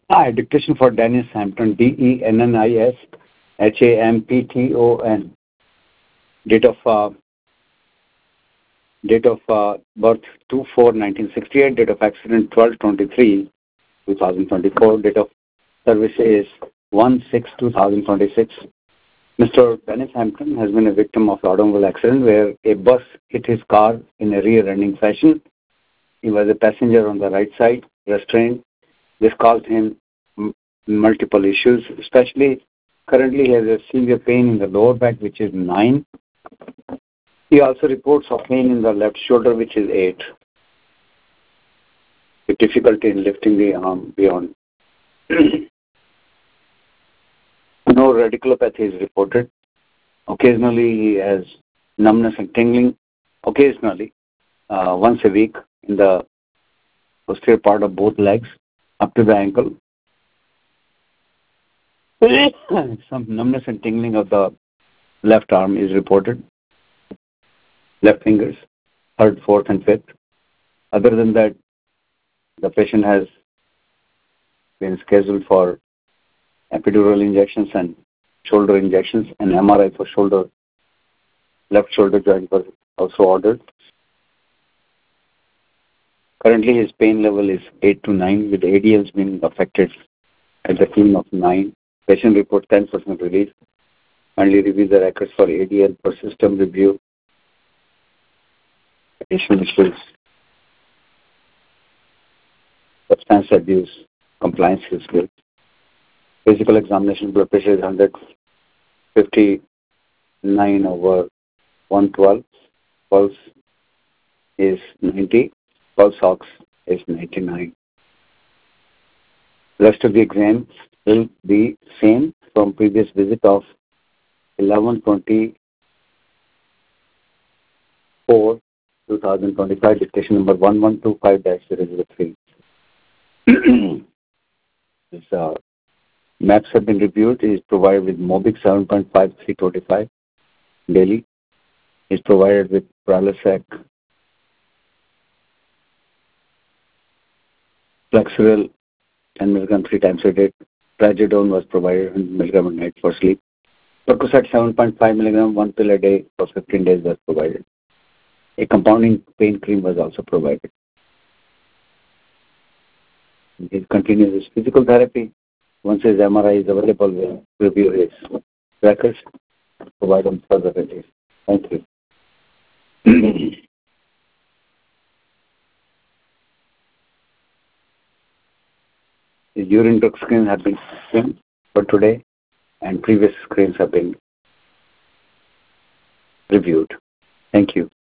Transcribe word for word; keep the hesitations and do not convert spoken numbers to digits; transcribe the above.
Hi, dictation for Dennis Hampton, D E N N I S H A M P T O N. Date of uh, date of uh, birth two four nineteen sixty-eight. Date of accident twelve twenty-three twenty twenty-four. Date of service is one six two thousand twenty-six. Mister Dennis Hampton has been a victim of an automobile accident where a bus hit his car in a rear-ending fashion. He was a passenger on the right side, restrained. This caused him m- multiple issues, especially currently he has a severe pain in the lower back, which is nine. He also reports of pain in the left shoulder, which is eight, with difficulty in lifting the arm beyond. No radiculopathy is reported. Occasionally he has numbness and tingling, occasionally, uh, once a week in the posterior part of both legs up to the ankle. Some numbness and tingling of the left arm is reported, left fingers, third, fourth, and fifth. Other than that, the patient has been scheduled for epidural injections and shoulder injections, and M R I for shoulder, left shoulder joint was also ordered. Currently, his pain level is eight to nine, with A D Ls being affected at the tune of nine. Patient report ten percent relief. Kindly review the records for A D L for system review. Additional issues, substance abuse, compliance history. Physical examination blood pressure is one fifty-nine over one twelve. Pulse is ninety. Pulse ox is ninety-nine. Rest of the exam will be same from previous visit of eleven twenty-four twenty twenty-five, dictation number one one two five dash zero zero three. This, uh, maps have been reviewed. It is provided with Mobic seven point five three twenty-five daily. It is provided with Pralisec, Flexeril ten milligram three times a day. Trazodone was provided one hundred milligram a night for sleep. Percocet seven point five milligram, one pill a day for fifteen days was provided. A compounding pain cream was also provided. He continues his physical therapy. Once his M R I is available, we'll review his records, provide him further relief. Thank you. His urine drug screens have been screened for today, and previous screens have been reviewed. Thank you.